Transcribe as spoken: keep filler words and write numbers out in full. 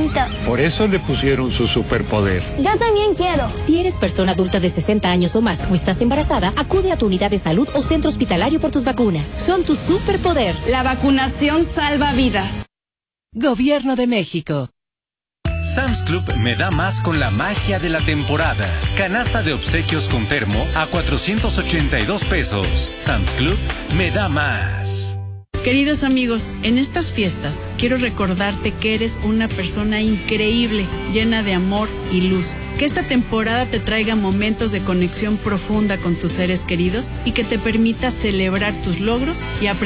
bonito. Por eso le pusieron su superpoder. Yo también quiero. Si eres persona adulta de sesenta años o más o estás embarazada, acude a tu unidad de salud o centro hospitalario por tus vacunas. Son tu superpoder. La vacunación salva vidas. Gobierno de México. Sam's Club me da más con la magia de la temporada. Canasta de obsequios con termo a cuatrocientos ochenta y dos pesos. Sam's Club me da más. Queridos amigos, en estas fiestas quiero recordarte que eres una persona increíble, llena de amor y luz. Que esta temporada te traiga momentos de conexión profunda con tus seres queridos y que te permita celebrar tus logros y aprender